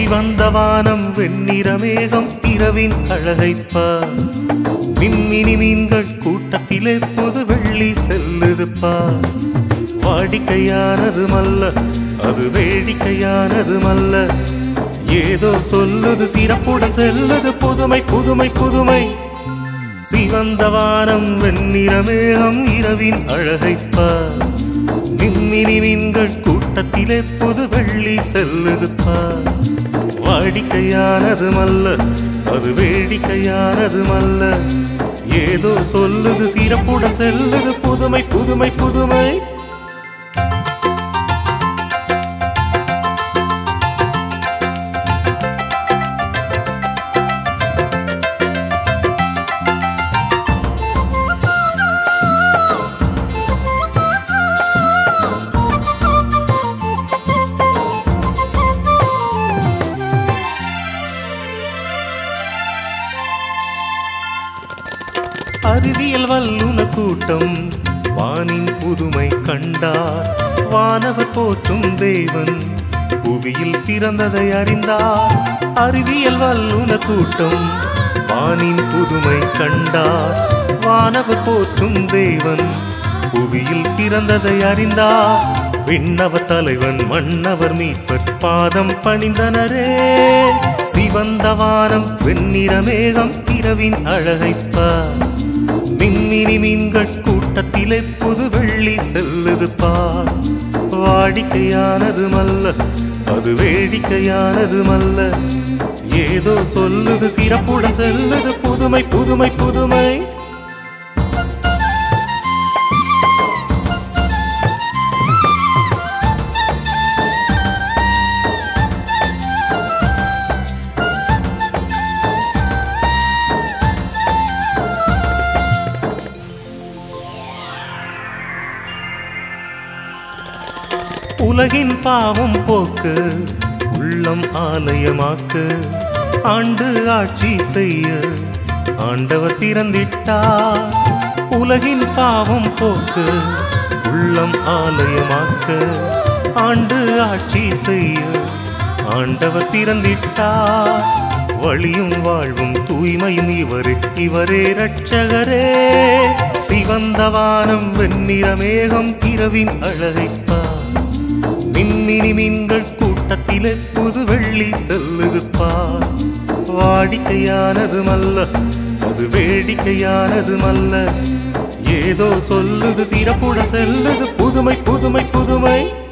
சிவந்த வானம் வெண்ணிற மேகம் இரவின் அழகைப்பார். மின்மினி மீன்கள் கூட்டத்திலே புது வெள்ளி செல்லுது பார். வாடிக்கையானது மல்ல, அது வேடிக்கையானது மல்ல, ஏதோ சொல்லுது சிறப்புடன் செல்லுது புதுமை புதுமை புதுமை. சிவந்த வானம் வெண்ணிற மேகம் இரவின் அழகைப்பார். மின்மினி மீன்கள் கூட்டத்திலே புது வெள்ளி செல்லுது பார். வாடிக்கையானது மல்ல, அது வேடிக்கையானது மல்ல, ஏதோ சொல்லுது சிறப்புடன் செல்லுது புதுமை புதுமை புதுமை. அறிவியல் வல்லுன கூட்டம் வானின் புதுமை கண்டார். வானவர் போற்றும் தேவன் புவியில் பிறந்ததை அறிந்தார். அறிவியல் வல்லுன கூட்டம் வானின் புதுமை கண்டார். வானவர் போற்றும் தேவன் புவியில் பிறந்ததை அறிந்தார். விண்ணவர் தலைவன் மன்னவர் மீட்பர் பாதம் பணிந்தனரே. சிவந்த வானம் வெண்ணிற மேகம் இரவின் அழகைப்பார். மின்மினி மீன்கள் கூட்டத்திலே புது வெள்ளி செல்லுது பார். வாடிக்கையானது மல்ல, அது வேடிக்கையானது மல்ல, ஏதோ சொல்லுது சிறப்புடன் செல்லுது புதுமை புதுமை புதுமை. உலகின் பாவம் போக்கு உள்ளம் ஆலயமாக்கு. ஆண்டு ஆட்சி செய்ய ஆண்டவர் பிறந்திட்டார். உலகின் பாவம் போக்கு உள்ளம் ஆலயமாக்கு. ஆண்டு ஆட்சி செய்ய ஆண்டவர் பிறந்திட்டார். வழியும் வாழ்வும் தூய்மையும் இவரே, இவரே இரட்சகரே. சிவந்த வானம் வெண்ணிற மேகம் இரவின் அழகைப்பார். மின்மினி மீன்கள் கூட்டத்திலே புது வெள்ளி செல்லுது பார். வாடிக்கையானது மல்ல, அது வேடிக்கையானது மல்ல, ஏதோ சொல்லுது சிறப்புடன் செல்லுது புதுமை புதுமை புதுமை.